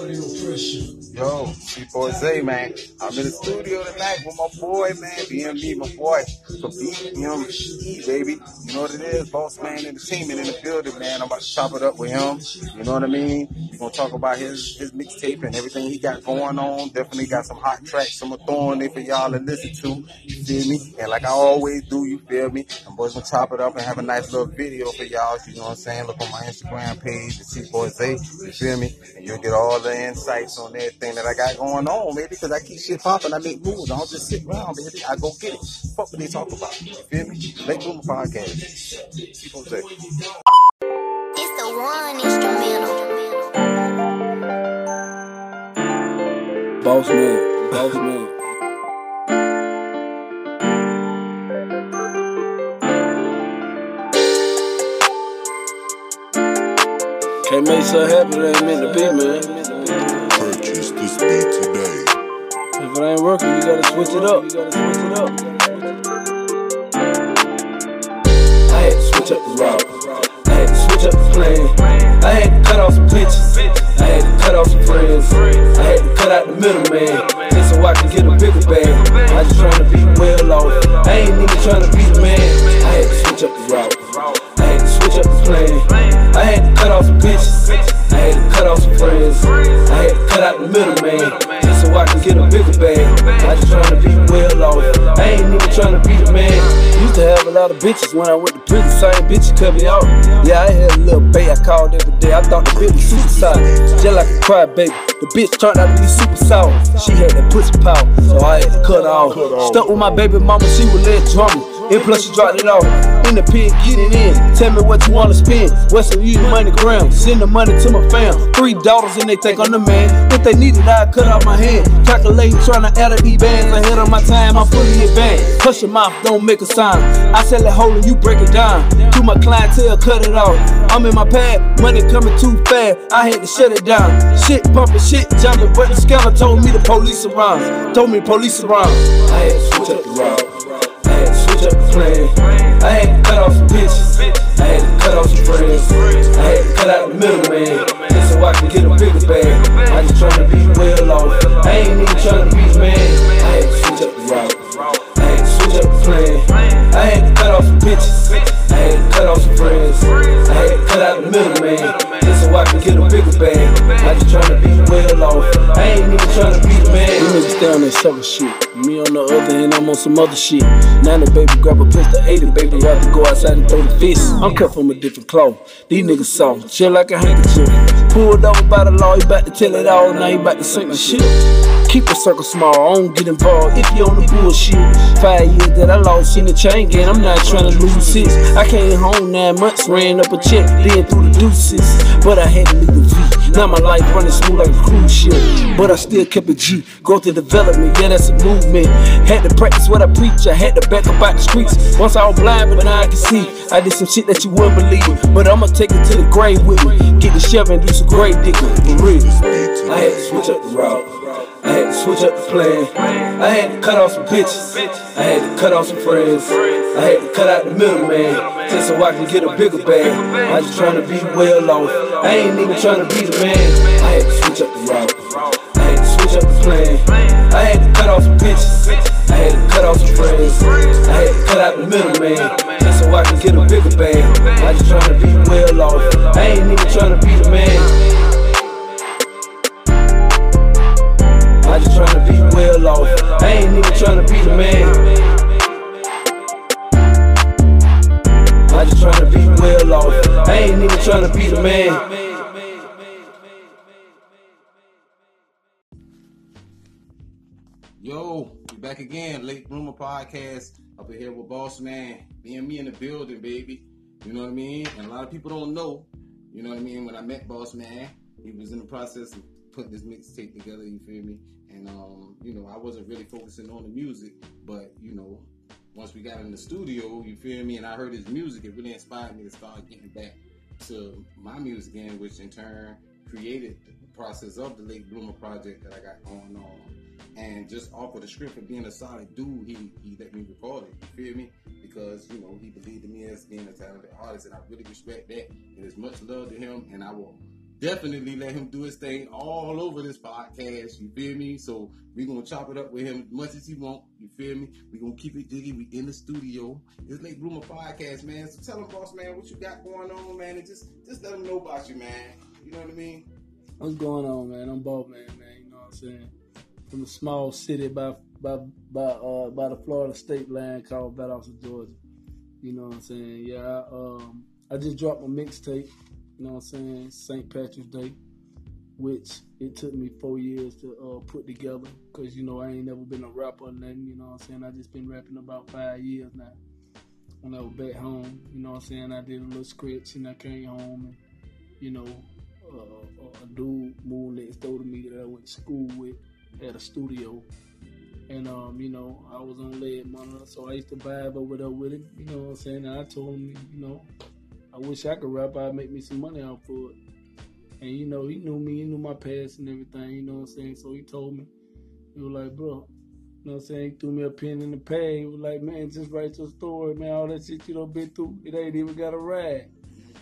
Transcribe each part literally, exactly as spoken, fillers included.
Yo, C four Zay, man. I'm in the studio tonight with my boy, man. B M B, my boy. So B M E, baby. You know what it is? Boss man in the team and in the building, man. I'm about to chop it up with him. You know what I mean? We're going to talk about his, his mixtape and everything he got going on. Definitely got some hot tracks I'm throwing there for y'all to listen to. You feel me? And like I always do, you feel me? I'm boys going to chop it up and have a nice little video for y'all. You know what I'm saying? Look on my Instagram page, the C four Zay. You feel me? And you'll get all the insights on everything that I got going on, baby, because I keep shit popping. I make moves. I don't just sit around, baby. I go get it. Fuck what they talk about. You feel me? Late Bloomer Podcast. C four Zay. It's the one instrumental. Boss man, boss man. Can't make so happy that ain't meant to be, man. Purchase this beat today. If it ain't working, you gotta switch it up. You gotta switch it up. I had to switch up the route. I had to switch up the plan. I had to cut off some pictures. I had to cut off some friends. I had to cut out the middleman, just so I can get a bigger bag. I just tryna be well off. I ain't even tryna be the man. I had to switch up the route. I had to switch up the plan. I had to cut off some bitches. I had to cut off some friends. I had to cut out the middleman, just so I can get a bigger bag. I just tryna be well off. I ain't even tryna be the man. Used to have a lot of bitches when I went to prison. Same bitch cut me off. Yeah, I had a little bae I called every day. I thought the bitch was super solid, just like a cry baby. The bitch turned out to be super sour. She had that pussy power, so I had to cut her off. Stuck with my baby mama, she was let drama. And plus she dropped it off. In the pen, get it in. Tell me what you wanna spend. Western Union money gram. Send the money to my fam. Three daughters and they think I'm the man. If they need it, I cut off my hand. Calculating, trying to add up these bands. Ahead of my time, I'm fully advanced. Hush your mouth, don't make a sign. I sell it whole and you break it down. To my clientele, cut it off. I'm in my pad, money coming too fast. I had to shut it down. Shit pumping, shit jumping. But the scammer told me the police around. Told me police around. I had to switch up the route. I had to switch up the plan. I had to cut off some bitches. I had to cut off some friends. I had to cut out the middleman, just so I can get a bigger bag. I just tryna be well off. I ain't even tryna be the man. I had to switch up the route. I had to switch up the plan. I had to cut off some bitches. I had to cut off some friends. I had to cut out the middleman, just so I can get a bigger bag. I just tryna be well off. I ain't even tryna be the man. We niggas down that sucker shit. Me on the other hand, I'm on some other shit. Now the baby grab a pistol, eighty baby, rather go outside and throw the fist. I'm cut from a different cloth. These niggas soft, chill like a handkerchief. Pulled over by the law, he bout to tell it all. Now he bout to sink the shit. Keep the circle small, I don't get involved if you on the bullshit. Five years that I lost in the chain gang, I'm not trying to lose six. I came home nine months, ran up a check, then through the deuces. But I had to leave the V. Now my life running smooth like a cruise ship. But I still kept a G. Growth and development, yeah, that's a movement. Had to practice what I preach, I had to back up out the streets. Once I was blind, but now I can see. I did some shit that you wouldn't believe. But I'ma take it to the grave with me. Get the shove and do some great digging, for real. I had to switch up the route. I had to switch up the plan. I had to cut off some bitches. I had to cut off some friends. I had to cut out the middleman, just so I can get a bigger bag. I just tryna be well off. I ain't even tryna be the man. I had to switch up the route. I had to switch up the plan. I had to cut off some bitches. I had to cut off some friends. I had to cut out the middleman, just so I can get a bigger bag. I just tryna be well off. I ain't even tryna be the man. I just tryna be well off. I ain't even tryna be the man. I just tryna be well off. I ain't even tryna be the man. Yo, we back again. Late Bloomer Podcast. Up here with Boss Man. Being me in the building, baby. You know what I mean? And a lot of people don't know. You know what I mean? When I met Boss Man, he was in the process of putting this mixtape together, you feel me? And, um, you know, I wasn't really focusing on the music, but, you know, once we got in the studio, you feel me, and I heard his music, it really inspired me to start getting back to my music again, which in turn created the process of the Late Bloomer project that I got going on. And just off of the script of being a solid dude, he, he let me record it, you feel me? Because, you know, he believed in me as being a talented artist, and I really respect that. And there's much love to him, and I will definitely let him do his thing all over this podcast. You feel me? So we gonna chop it up with him as much as he want. You feel me? We gonna keep it jiggy. We in the studio. It's Late Bloomer Podcast, man. So tell him, boss man, what you got going on, man, and just just let him know about you, man. You know what I mean? What's going on, man? I'm Boss Man, man. You know what I'm saying? From a small city by by by uh by the Florida state line called Valdosta, Georgia. You know what I'm saying? Yeah, I, um, I just dropped my mixtape. You know what I'm saying? Saint Patrick's Day, which it took me four years to uh, put together, because you know I ain't never been a rapper or nothing. You know what I'm saying? I just been rapping about five years now. When I was back home, you know what I'm saying? I did a little script and I came home and you know. Uh, a dude moved next door to me that I went to school with at a studio, and um, you know, I was on lead monitor, so I used to vibe over there with him. You know what I'm saying? And I told him, you know, I wish I could rap. I'd make me some money out for it. And you know, he knew me, he knew my past and everything. You know what I'm saying? So he told me, he was like, bro, you know what I'm saying? He threw me a pen in the pad. He was like, man, just write your story, man. All that shit you done been through, it ain't even got a ride.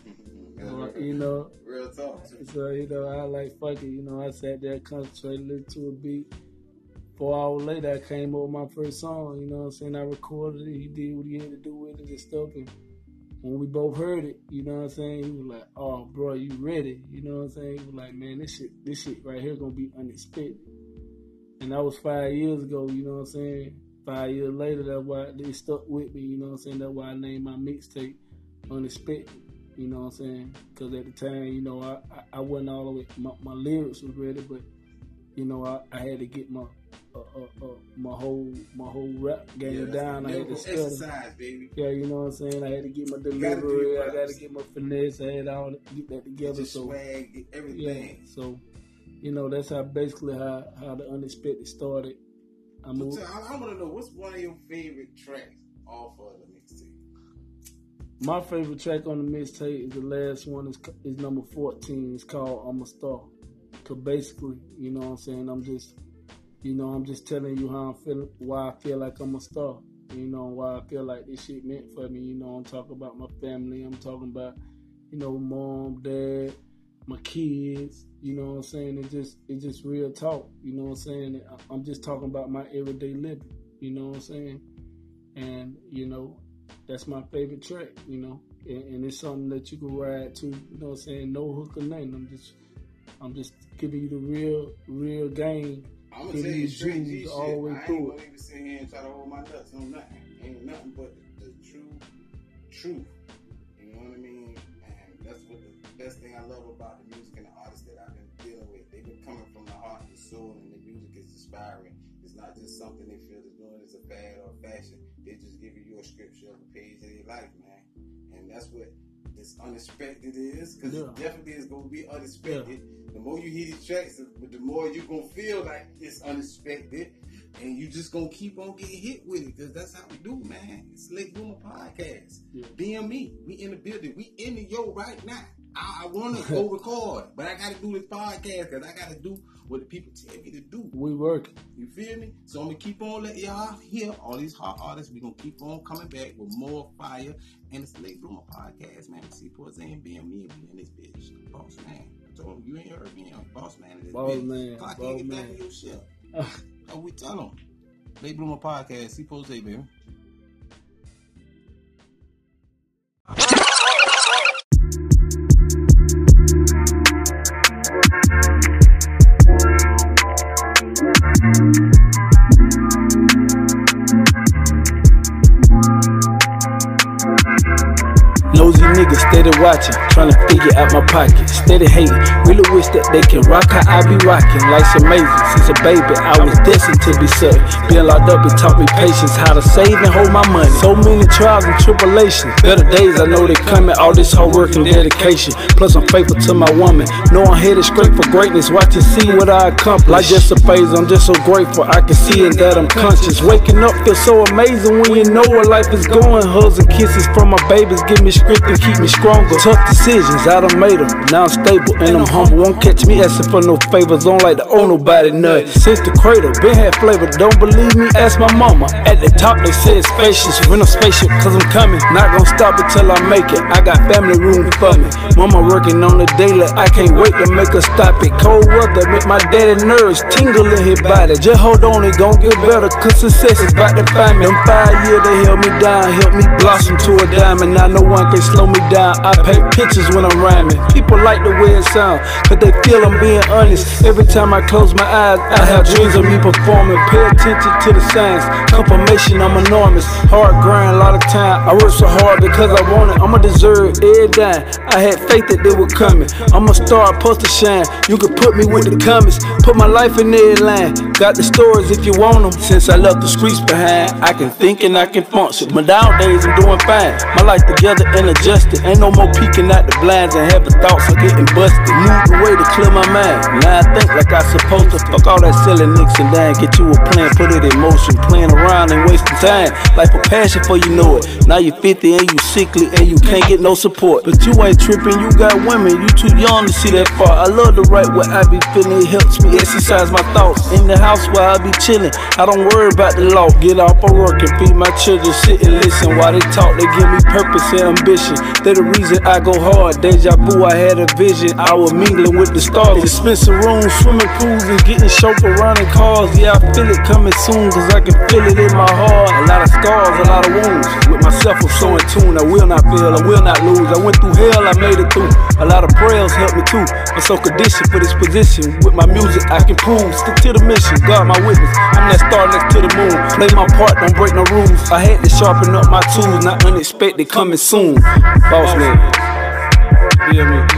Uh, you know, real talk. So you know, I like fuck it. You know, I sat there, concentrated, listened to a beat. Four hours later, I came up with my first song. You know what I'm saying? I recorded it. He did what he had to do with it and stuff. And when we both heard it, you know what I'm saying? He was like, "Oh, bro, you ready?" You know what I'm saying? He was like, "Man, this shit, this shit right here gonna be unexpected." And that was five years ago. You know what I'm saying? Five years later, that's why they stuck with me. You know what I'm saying? That's why I named my mixtape Unexpected. You know what I'm saying? Because at the time, you know, I, I, I wasn't all the way, my, my lyrics was ready, but, you know, I, I had to get my uh, uh, uh, my whole my whole rap game yeah, down. I had to study. Exercise, baby. Yeah, you know what I'm saying? I had to get my delivery, I got to get my finesse, I had to all get that together. Get your so, swag, get everything. Yeah, so, you know, that's how basically how, how the Unexpected started. I moved. So, I, I want to know, what's one of your favorite tracks off of the mixtape? My favorite track on the mixtape is the last one. Is is number fourteen. It's called "I'm a Star." Cause basically, you know what I'm saying. I'm just, you know, I'm just telling you how I'm feeling, why I feel like I'm a star. You know, why I feel like this shit meant for me. You know, I'm talking about my family. I'm talking about, you know, mom, dad, my kids. You know what I'm saying. It's just, it's just real talk. You know what I'm saying. I'm just talking about my everyday living. You know what I'm saying. And you know. That's my favorite track, you know, and, and it's something that you can ride to, you know what I'm saying, no hook or nothing. I'm just, I'm just giving you the real, real game. I'm gonna tell you straight G shit. All the way I ain't through gonna even sit here and try to hold my nuts on nothing. Ain't nothing but the, the true truth. You know what I mean? And that's what the best thing I love about the music and the artists that I've been dealing with. They've been coming from the heart and soul, and the music is inspiring. It's not just something they feel is doing as a fad or a fashion. They just giving you a scripture of a page of their life, man. And that's what this Unexpected is, because yeah. It definitely is going to be unexpected. Yeah. The more you hear these tracks, the more you're going to feel like it's unexpected, and you just going to keep on getting hit with it, because that's how we do, man. It's Late Bloomer Podcast. Yeah. B M E, we in the building. We in the yo right now. I, I want to go record, but I got to do this podcast, because I got to do what the people tell me to do. We working. You feel me? So I'm going to keep on letting y'all hear all these hot artists. We're going to keep on coming back with more fire. And it's the Late Bloomer Podcast, man. C four Z and B M E, we in this bitch. Boss man. I told him, you ain't heard me. I'm boss man in this boss bitch. Man. Clock Boss in, get man. back in your shit. Oh, we tell them. Late Bloomer Podcast, C four Z, baby. Nosy niggas steady watching, trying to figure out my pocket. Steady hating, really wish that they can rock how I be rocking. Life's amazing, since a baby I was destined to be sucked. Being locked up, it taught me patience, how to save and hold my money. So many trials and tribulations, better days I know they coming. All this hard work and dedication, plus I'm faithful to my woman. Know I'm headed straight for greatness, watch and see what I accomplish. Like just a phase, I'm just so grateful, I can see it that I'm conscious. Waking up feels so amazing when you know where life is going. Hugs and kisses from my babies give me script and keep make me stronger. Tough decisions, I done made them. Now I'm stable and I'm humble. Won't catch me asking for no favors. Don't like to owe nobody nothing. Since the cradle, been had flavor. Don't believe me? Ask my mama. At the top they said spacious. Rent a spaceship cause I'm coming. Not gonna stop until I make it. I got family room for me. Mama working on the daily. I can't wait to make her stop it. Cold weather make my daddy nerves tingle in his body. Just hold on, it gon' get better cause success is about to find me. Them five years they held me down, helped me blossom to a diamond. Now no one can slow me down. I paint pictures when I'm rhyming. People like the way it sound cause they feel I'm being honest. Every time I close my eyes, I have dreams of me performing. Pay attention to the signs, confirmation I'm enormous. Hard grind, a lot of time. I work so hard because I want it. I'ma deserve every dime. I had faith that they were coming. I'm a star, supposed to shine. You can put me with the comments. Put my life in every line. Got the stories if you want them. Since I left the streets behind, I can think and I can function. But nowadays I'm doing fine. My life together and adjusted. Ain't no more peeking out the blinds and having thoughts of getting busted. Moved away to clear my mind. Now I think like I supposed to. Fuck all that selling nicks and dime. Get you a plan, put it in motion. Playing around and wasting time. Life a passion for you know it. Now you fifty and you sickly and you can't get no support. But you ain't tripping, you got women. You too young to see that far. I love to write what I be feeling. It helps me exercise my thoughts. In the house where I be chilling, I don't worry about the law. Get off of work and feed my children. Sit and listen while they talk. They give me purpose and ambition. They the reason I go hard. Deja vu, I had a vision. I was mingling with the stars. Expensive rooms, swimming pools, and getting chauffeur running cars. Yeah, I feel it coming soon, cause I can feel it in my heart. A lot of scars, a lot of wounds. With myself, I'm so in tune. I will not fail, I will not lose. I went through hell, I made it through. A lot of prayers helped me too. I'm so conditioned for this position. With my music, I can prove. Stick to the mission, God my witness. I'm that star next to the moon. Play my part, don't break no rules. I had to sharpen up my tools, not unexpected, coming soon. Boss man. Yeah, man.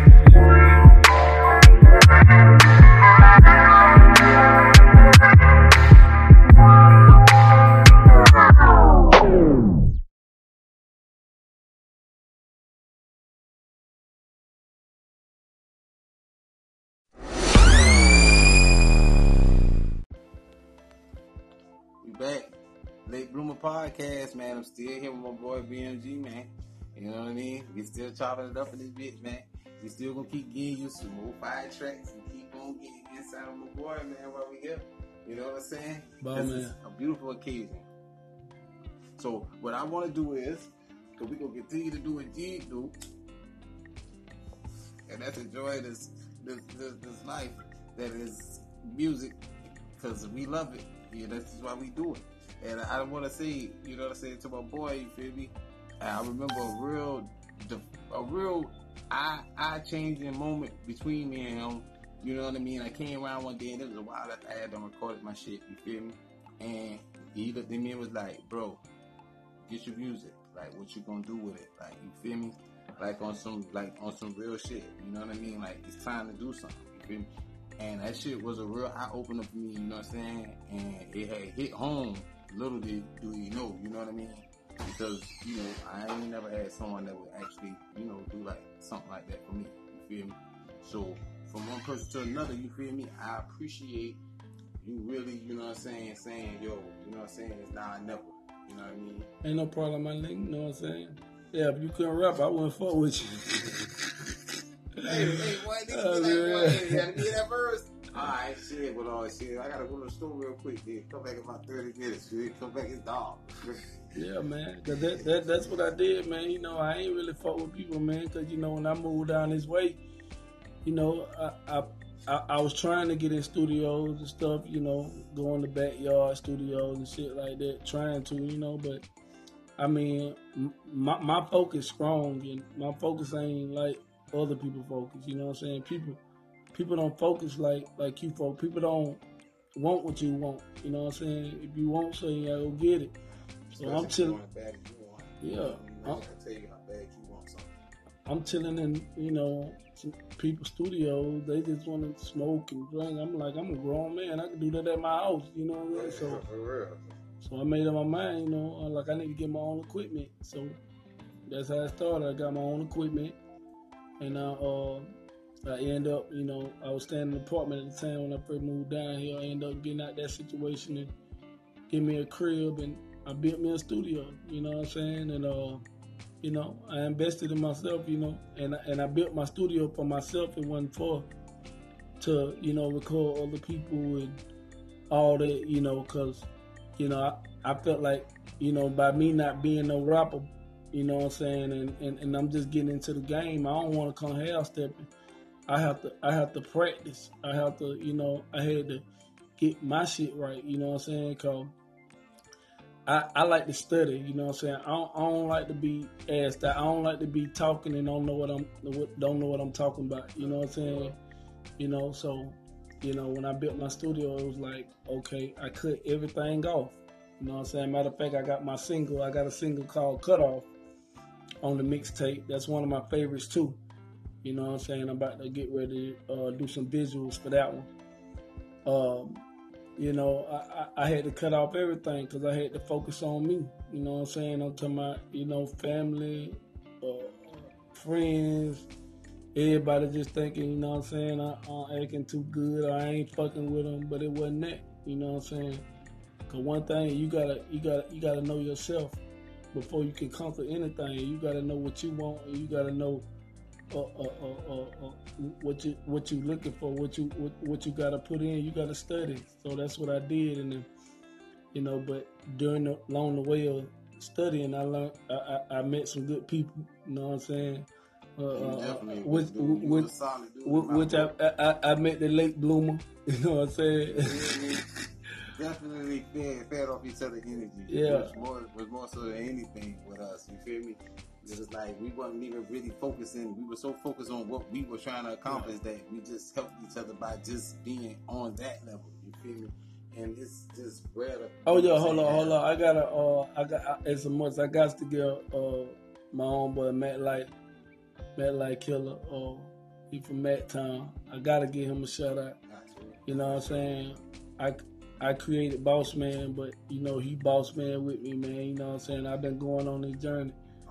Back, Late Bloomer Podcast, man. I'm still here with my boy B M G, man. You know what I mean? We still chopping it up in this bitch, man. We still gonna keep getting you some more fire tracks and keep on getting inside of my boy, man, while we here. You know what I'm saying? Ball, this man. is a beautiful occasion. So what I want to do is, cause we gonna continue to do what G do, and that's enjoy this this this, this life that is music, cause we love it. Yeah, that's why we do it. And I don't want to say, you know what I'm saying, to my boy, you feel me? And I remember a real, a real eye, eye changing moment between me and him. You know what I mean? I came around one day and it was a while after I had done recorded my shit, you feel me? And he looked at me and was like, bro, get your music. Like, what you gonna do with it? Like, you feel me? Like on some, like on some real shit. You know what I mean? Like, it's time to do something, you feel me? And that shit was a real eye-opener for me, you know what I'm saying? And it had hit home, little did do you know, you know what I mean? Because, you know, I ain't never had someone that would actually, you know, do like something like that for me, you feel me? So, from one person to another, you feel me? I appreciate you really, you know what I'm saying, saying, yo, you know what I'm saying, it's now or never, you know what I mean? Ain't no problem, my nigga, you know what I'm saying? Yeah, if you couldn't rap, I wouldn't fuck with you. Hey, hey, boy, nigga, Oh, be like, yeah. boy, you gotta be that verse. Alright, shit, but all shit. I gotta go to the store real quick, then. Come back in about thirty minutes, shit. Come back, it's dog. Yeah, man. Cause that, that that's what I did, man. You know, I ain't really fuck with people, man. Cause you know, when I moved down this way, you know, I I, I, I was trying to get in studios and stuff. You know, go in the backyard studios and shit like that. Trying to, you know, but I mean, m- my my focus strong, and my focus ain't like other people focus. You know what I'm saying? People people don't focus like like you folk. People don't want what you want. You know what I'm saying? If you want something, you gotta go get it. So I'm chilling. Yeah, I'm, tell you how bad you want something. I'm chilling in, you know, some people's studios. They just want to smoke and drink. I'm like, I'm a grown man. I can do that at my house. You know what I mean? So, for real. so I made up my mind. You know, uh, like I need to get my own equipment. So that's how it started. I got my own equipment, and I, uh, I end up, you know, I was staying in an apartment at the time when I first moved down here. I ended up getting out that situation and get me a crib, and I built me a studio, you know what I'm saying? And uh, you know, I invested in myself, you know, and and I built my studio for myself. It wasn't for to, you know, record other people and all that, you know, because, you know, I, I felt like, you know, by me not being no rapper, you know what I'm saying, and, and, and I'm just getting into the game, I don't want to come half stepping. I have to I have to practice. I have to, you know, I had to get my shit right, you know what I'm saying, because I, I like to study, you know what I'm saying. I don't, I don't like to be asked that. I don't like to be talking and don't know what I'm don't know what I'm talking about, you know what I'm saying. You know, so, you know, when I built my studio, it was like, okay, I cut everything off. You know what I'm saying? Matter of fact, I got my single. I got a single called Cut Off on the mixtape. That's one of my favorites, too. You know what I'm saying? I'm about to get ready to uh, do some visuals for that one. Um, you know, I, I, I had to cut off everything because I had to focus on me. You know what I'm saying? I'm talking about, you know, family, uh, friends, everybody just thinking, you know what I'm saying, I, I'm acting too good or I ain't fucking with them, but it wasn't that, you know what I'm saying? Cause one thing, you gotta, you gotta, you gotta know yourself before you can conquer anything. You gotta know what you want, and you gotta know uh, uh, uh, uh, uh, what you what you looking for, what you what, what you gotta put in. You gotta study. So that's what I did, and then, you know, but during the along the way of studying, I learned, I, I, I met some good people. You know what I'm saying? Uh, uh, which which, which I, I I met the late bloomer, you know what I'm saying? Definitely fed, fed off each other energy. Yeah, it was more was more so than anything with us. You feel me? It was like we wasn't even really focusing. We were so focused on what we were trying to accomplish yeah. that we just helped each other by just being on that level. You feel me? And it's just where the oh yeah, hold on, hold on. I gotta uh, I got as a much I got to give uh my own boy Matt Light. Matt Light Killer, uh, he from Matt Town. I gotta give him a shout out. You know what I'm saying? I, I created Boss Man, but you know he Boss Man with me, man. You know what I'm saying? I've been going on this journey.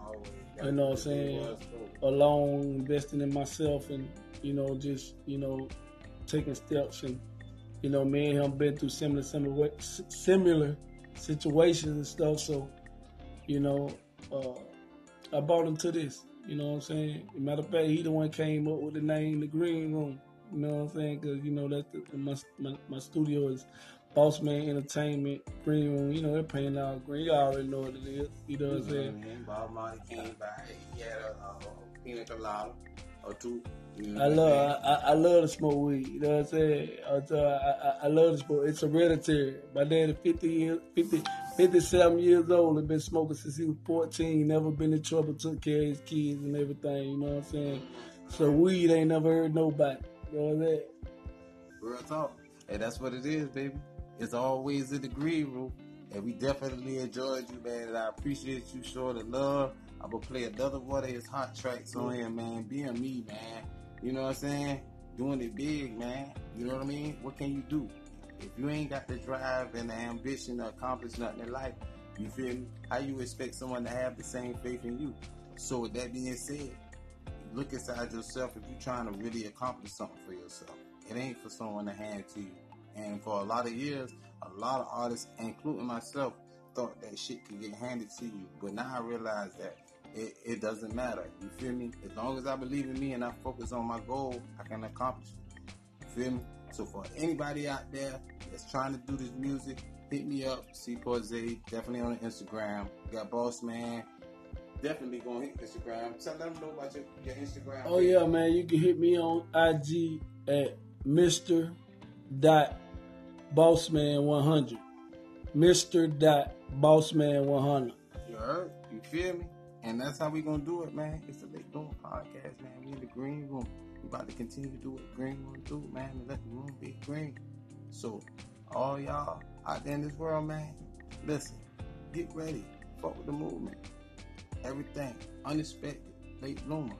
You know what I'm saying? Alone, investing in myself, and you know just you know taking steps, and you know me and him been through similar similar similar situations and stuff. So you know uh, I brought him to this. You know what I'm saying? Matter of fact, he the one came up with the name The Green Room. You know what I'm saying? Because, you know, that's the, my, my my studio is Boss Man Entertainment, Green Room. You know, they're paying out green. You already know what it is. You know what I'm saying? Man, Bob Marley came by. He had a, a, a pina colada or two. You know I love I, I love to smoke weed. You know what I'm saying? I, I, I love to smoke. It's hereditary. My dad is fifty years, fifty, fifty-seven years old and been smoking since he was fourteen. Never been in trouble. Took care of his kids and everything. You know what I'm saying? So weed ain't never hurt nobody. You know what I'm saying? Real talk. And that's what it is, baby. It's always a degree rule. And we definitely enjoyed you, man. And I appreciate you showing the love. I'm going to play another one of his hot tracks on here, man. Being me, man. You know what I'm saying? Doing it big, man. You know what I mean? What can you do? If you ain't got the drive and the ambition to accomplish nothing in life, you feel me? How you expect someone to have the same faith in you? So with that being said, look inside yourself if you're trying to really accomplish something for yourself. It ain't for someone to hand to you. And for a lot of years, a lot of artists, including myself, thought that shit could get handed to you. But now I realize that it, it doesn't matter. You feel me? As long as I believe in me and I focus on my goal, I can accomplish it. You feel me? So for anybody out there that's trying to do this music, hit me up. C Porzay, definitely on the Instagram. We got Boss Man. Definitely gonna hit Instagram. Tell them know about your, your Instagram. Oh yeah, man. You can hit me on I G at Mister Dot Bossman one hundred. Mister Dot Bossman one hundred. You heard? You feel me? And that's how we gonna do it, man. It's the Late Bloomer Podcast, man. We in the green room. We about to continue to do what the green room do, man. And let the room be green. So, all y'all out there in this world, man, listen. Get ready. Fuck with the movement. Everything. Unexpected. Late Bloomer.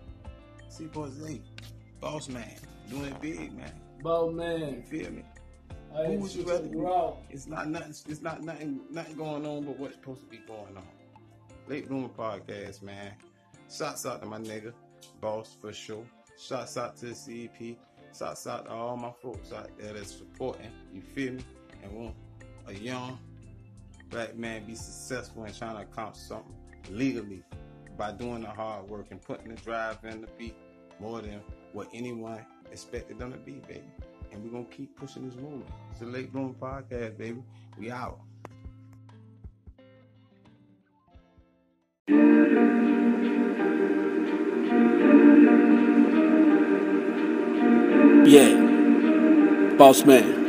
C Porzay. Boss Man. Doing it big, man. Boss Man. You feel me? I Who would you rather be? It's not nothing. It's not nothing. Nothing going on, but what's supposed to be going on. Late Bloomer Podcast, man. Shouts out to my nigga, Boss for sure. Shouts out to the C E P. Shouts out to all my folks out there that's supporting. You feel me? And want a young black man be successful and trying to accomplish something legally, by doing the hard work and putting the drive in the beat more than what anyone expected them to be, baby. And we're going to keep pushing this movement. It's the Late Bloom Podcast, baby. We out. Yeah, Boss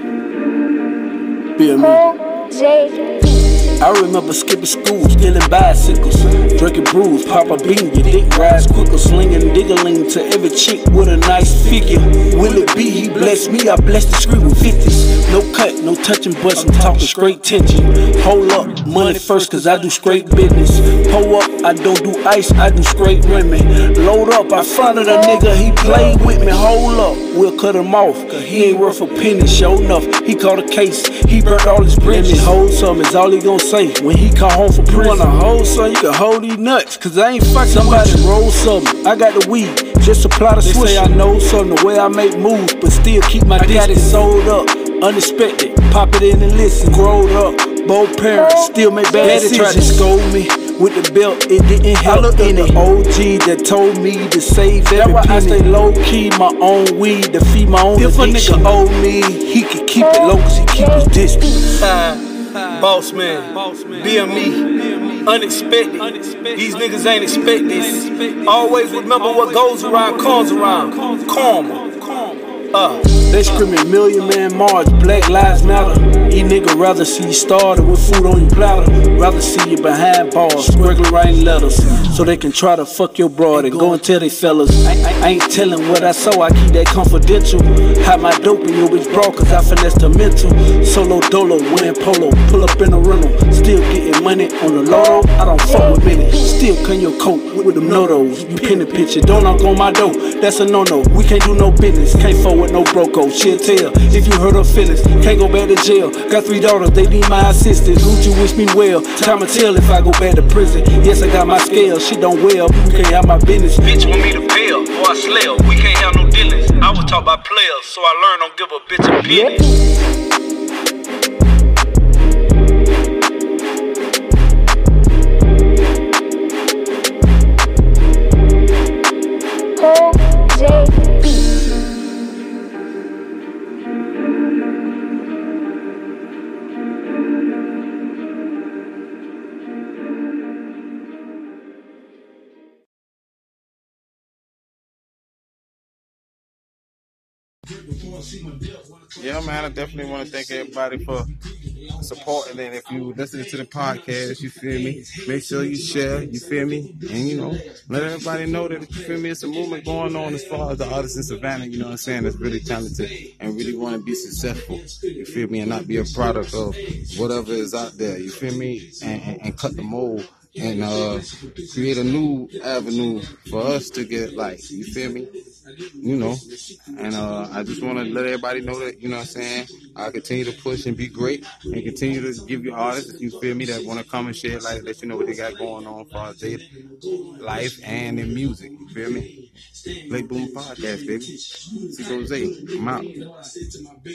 Man, B M E. I remember skipping school, stealing bicycles, drinking brews, pop a bean, your dick rise quicker, slinging diggling to every chick with a nice figure. Will it be he bless me? I bless the street with fifties. No cut, no touching butts, I'm talking straight tension. Hold up, money first, cause I do straight business. Pull up, I don't do ice, I do straight women. Load up, I fronted a nigga, he played with me. Hold up, we'll cut him off, cause he ain't worth a penny. Sure enough, he caught a case, he burnt all his bridges. Hold some is all he gon' say when he come home from prison. You wanna hold some, you can hold these nuts, cause I ain't fucking. Somebody roll something, I got the weed, just supply the switch. They say I know something, the way I make moves, but still keep my distance. I got it sold up, unexpected, pop it in and listen. Growed up, both parents, still make bad decisions. Daddy tried to scold me with the belt, it didn't help any. O G that told me to save every penny. I stay low key, my own weed to feed my own addiction. If a nigga owe me, he can keep it low cause he keep his distance. Uh, Boss Man, B M E, unexpected. These niggas ain't expect this. Always remember what goes around comes around. Karma. Uh, they screaming Million Man March, Black Lives Matter. These niggas rather see you started with food on your platter. Rather see you behind bars, regular writing letters, so they can try to fuck your broad and go and tell they fellas. I, I, I ain't telling what I saw, I keep that confidential. Hide my dope in your bitch bra, cause I finessed her mental. Solo dolo, winning polo, pull up in a rental. Still getting money on the lotto, I don't fuck with minutes. Still clean your coat with, with them no-dos. You pin the picture, don't knock on my door, that's a no-no. We can't do no business, can't fuck with no broco. She'll tell if you hurt her feelings, can't go back to jail. Got three daughters, they need my assistance. Would you wish me well? Time to tell if I go back to prison. Yes, I got my scale, shit don't well, you can't have my business. Bitch want me to bail, or I slell, we can't have no dealings. I was taught by players, so I learned don't give a bitch a penny. Yeah, man, I definitely want to thank everybody for supporting. And if you listen to the podcast, you feel me, make sure you share, you feel me, and you know, let everybody know that, you feel me, it's a movement going on as far as the artists in Savannah, you know what I'm saying, that's really talented and really want to be successful, you feel me, and not be a product of whatever is out there, you feel me, and, and, and cut the mold and uh, create a new avenue for us to get like, you feel me, you know, and uh, I just want to let everybody know that, you know what I'm saying, I continue to push and be great and continue to give you artists, you feel me, that want to come and share, like, let you know what they got going on for their life and in music, you feel me? Late Bloom Podcast, baby. C. Rose, I'm out.